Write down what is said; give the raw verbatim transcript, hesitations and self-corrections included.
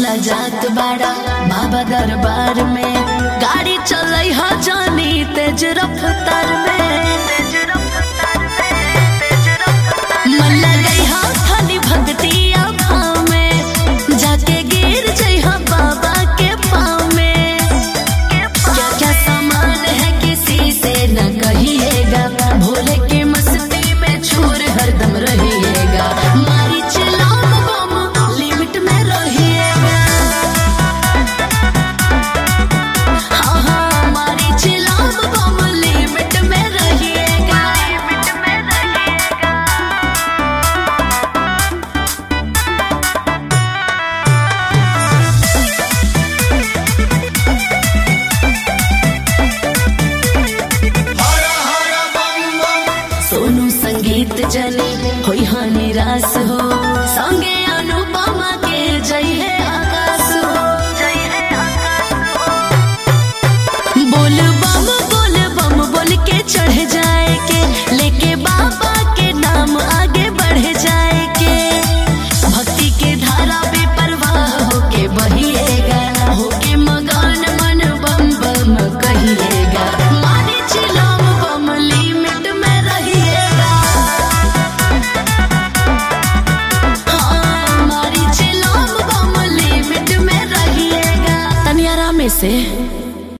ला जात बाड़ा बाबा दरबार में, गाड़ी चलई हा जानी तेज रफ्तार में, मन लगई हा खाली भक्तिया भाव में, जाके गिर जई हा बाबा के पाँव में। क्या क्या सामान है किसी से न कहिएगा, भोले के मस्ती में चूर हरदम रहिएगा, मारी चिल्लाम बम लिमिट में रहिएगा। हाँ हाँ मारी चिल्लाम बम लिमिट में रहिएगा, लिमिट में रहिएगा। सोनू संगीत जने होई हा निराश हो, संगे अनुपमा के जय है आकाश हो, जय है आकाश हो। बोल बम बोल बम बोल के चढ़ जाए के, लेके बाबा के नाम आगे बढ़ जाए के, भक्ति के धारा बेपरवाह होके बहिएगा, होके मगन मन बम बम कहिएगा, मारी चिल्लाम बम लिमिट में रहिएगा। हाँ मारी चिल्लाम बम लिमिट में रहिएगा। तनिया आराम से